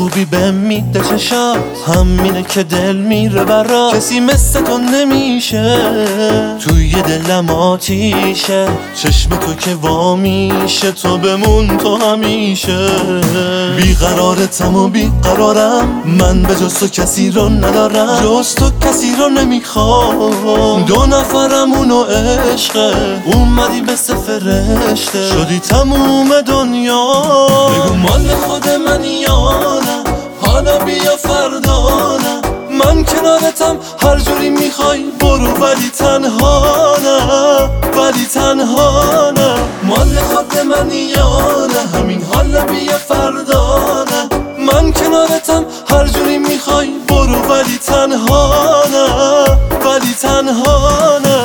خوبی بهم میده چشات، همینه که دل میره برات. کسی مثل تو نمیشه، توی دلم آتیشه. چشم تو که وا میشه، تو بمون تو همیشه. بیقرارتم و بیقرارم، من به جز تو کسی رو ندارم. جز تو کسی رو نمیخوام، دو نفرمون و عشقه. اومدی به فرشته، شدی تموم دنیا. بگو مال خود من یا نه، حالا بیا فردا نه. من کنارتم هر جوری میخوای برو، ولی تنها نه، ولی تنها نه. مال خود من یا نه، همین حالا بیا فردا نه. من کنارتم هر جوری میخوای برو، ولی تنها نه، ولی تنها نه.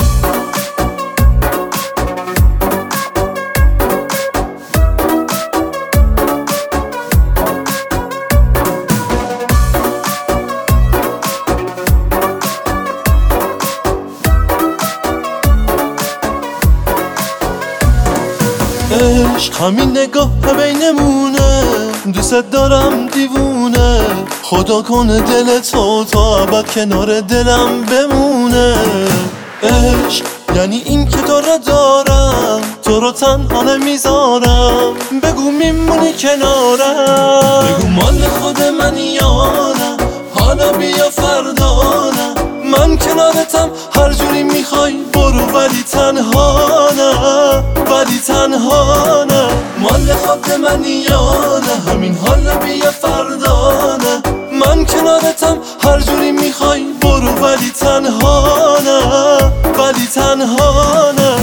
عشق همین نگاه بینمونه، دوست دارم دیوونه. خدا کنه دل تو تا ابد کنار دلم بمونه. عشق یعنی این که تو رو دارم، تو رو تنها نمیذارم. بگو میمونی کنارم، بگو مال خود من یا نه، حالا بیا فردا نه. من کنارتم هر جوری میخوای برو، ولی تنها نه، ولی تنها نه. مال خود من یا نه، همین حالا بیا فردا نه. من کنارتم هر جوری میخوای برو، ولی تنها نه، ولی تنها نه.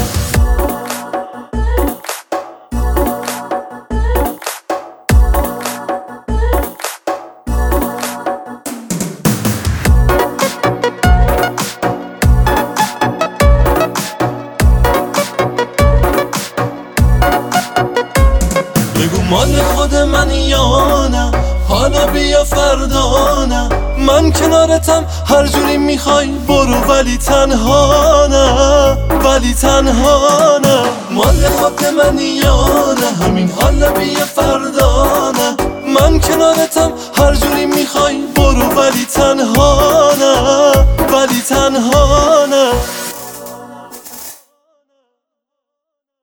مال خود من یا نه، حالا بیا فردا نه. من کنارتم هر جوری میخوای برو، ولی تنها نه، ولی تنها نه. مال خود من یا نه، همین حالا بیا فردا نه. من کنارتم هر جوری میخوای برو، ولی تنها نه، ولی تنها